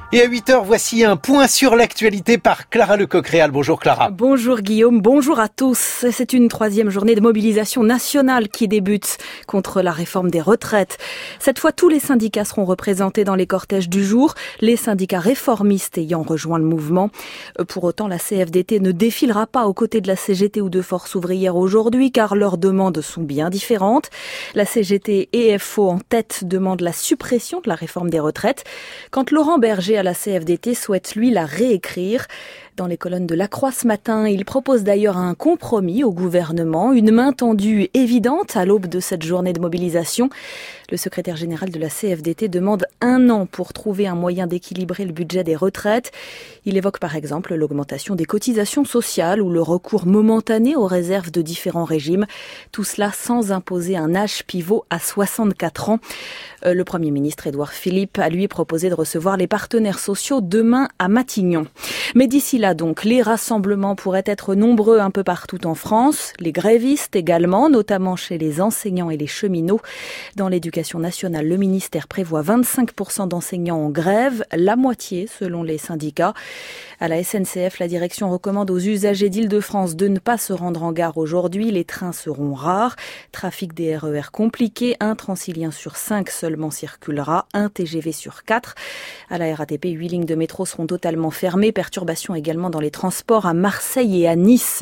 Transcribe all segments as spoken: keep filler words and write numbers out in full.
Et à huit heures, voici un point sur l'actualité par Clara Lecoq-Réal. Bonjour Clara. Bonjour Guillaume, bonjour à tous. C'est une troisième journée de mobilisation nationale qui débute contre la réforme des retraites. Cette fois, tous les syndicats seront représentés dans les cortèges du jour, les syndicats réformistes ayant rejoint le mouvement. Pour autant, la C F D T ne défilera pas aux côtés de la C G T ou de Force ouvrière aujourd'hui, car leurs demandes sont bien différentes. La C G T et F O en tête demandent la suppression de la réforme des retraites, quand Laurent Berger à la C F D T souhaite, lui, la réécrire. Dans les colonnes de La Croix ce matin, il propose d'ailleurs un compromis au gouvernement, une main tendue évidente à l'aube de cette journée de mobilisation. Le secrétaire général de la C F D T demande un an pour trouver un moyen d'équilibrer le budget des retraites. Il évoque par exemple l'augmentation des cotisations sociales ou le recours momentané aux réserves de différents régimes. Tout cela sans imposer un âge pivot à soixante-quatre ans. Le Premier ministre Édouard Philippe a lui proposé de recevoir les partenaires sociaux demain à Matignon. Mais d'ici là donc, les rassemblements pourraient être nombreux un peu partout en France. Les grévistes également, notamment chez les enseignants et les cheminots. Dans l'éducation nationale, le ministère prévoit vingt-cinq pour cent d'enseignants en grève, la moitié selon les syndicats. À la S N C F, la direction recommande aux usagers d'Île-de-France de ne pas se rendre en gare aujourd'hui. Les trains seront rares. Trafic des R E R compliqué. Un Transilien sur cinq seulement circulera. Un T G V sur quatre. À la R A T P, huit lignes de métro seront totalement fermées. Perturbations également dans les transports à Marseille et à Nice.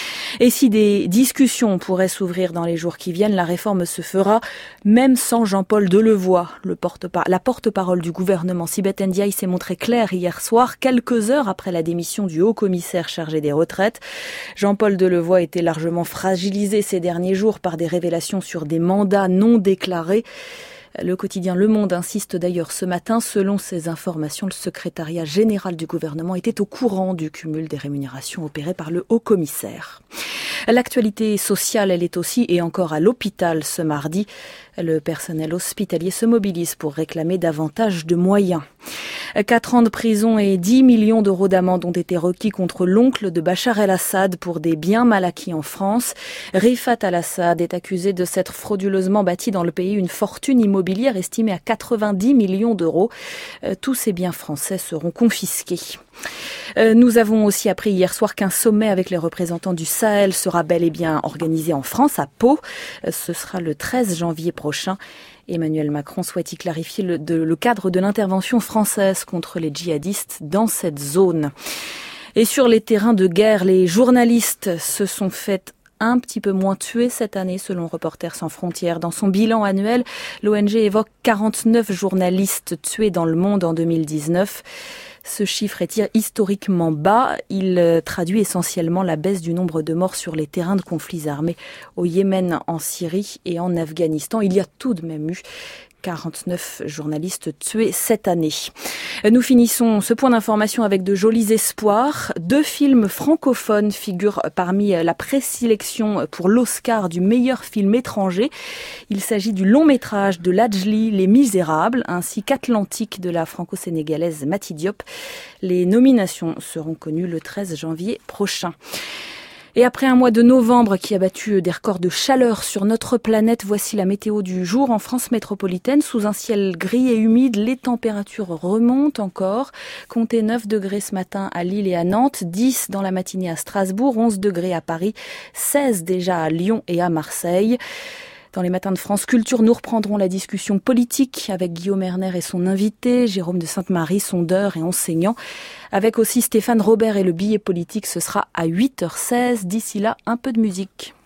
Et si des discussions pourraient s'ouvrir dans les jours qui viennent, la réforme se fera même sans Jean-Paul Delevoye. Le porte-par- la porte-parole du gouvernement, Sibeth Ndiaye, s'est montrée claire hier soir, quelques heures après la démission du haut-commissaire chargé des retraites. Jean-Paul Delevoye était largement fragilisé ces derniers jours par des révélations sur des mandats non déclarés. Le quotidien Le Monde insiste d'ailleurs ce matin. Selon ces informations, le secrétariat général du gouvernement était au courant du cumul des rémunérations opérées par le haut-commissaire. L'actualité sociale, elle est aussi et encore à l'hôpital ce mardi. Le personnel hospitalier se mobilise pour réclamer davantage de moyens. Quatre ans de prison et dix millions d'euros d'amende ont été requis contre l'oncle de Bachar el-Assad pour des biens mal acquis en France. Rifat al-Assad est accusé de s'être frauduleusement bâti dans le pays une fortune immobilière estimée à quatre-vingt-dix millions d'euros. Tous ces biens français seront confisqués. Nous avons aussi appris hier soir qu'un sommet avec les représentants du Sahel sera bel et bien organisé en France, à Pau. Ce sera le treize janvier prochain. Emmanuel Macron souhaite y clarifier le, de, le cadre de l'intervention française contre les djihadistes dans cette zone. Et sur les terrains de guerre, les journalistes se sont fait un petit peu moins tués cette année, selon Reporters sans frontières. Dans son bilan annuel, l'O N G évoque quarante-neuf journalistes tués dans le monde en deux mille dix-neuf. Ce chiffre est historiquement bas. Il traduit essentiellement la baisse du nombre de morts sur les terrains de conflits armés au Yémen, en Syrie et en Afghanistan. Il y a tout de même eu quarante-neuf journalistes tués cette année. Nous finissons ce point d'information avec de jolis espoirs. Deux films francophones figurent parmi la présélection pour l'Oscar du meilleur film étranger. Il s'agit du long métrage de Lajli, Les Misérables, ainsi qu'Atlantique de la franco-sénégalaise Mati Diop. Les nominations seront connues le treize janvier prochain. Et après un mois de novembre qui a battu des records de chaleur sur notre planète, voici la météo du jour en France métropolitaine. Sous un ciel gris et humide, les températures remontent encore. Comptez neuf degrés ce matin à Lille et à Nantes, dix dans la matinée à Strasbourg, onze degrés à Paris, seize déjà à Lyon et à Marseille. Dans les matins de France Culture, nous reprendrons la discussion politique avec Guillaume Erner et son invité, Jérôme de Sainte-Marie, sondeur et enseignant. Avec aussi Stéphane Robert et le billet politique, ce sera à huit heures seize. D'ici là, un peu de musique.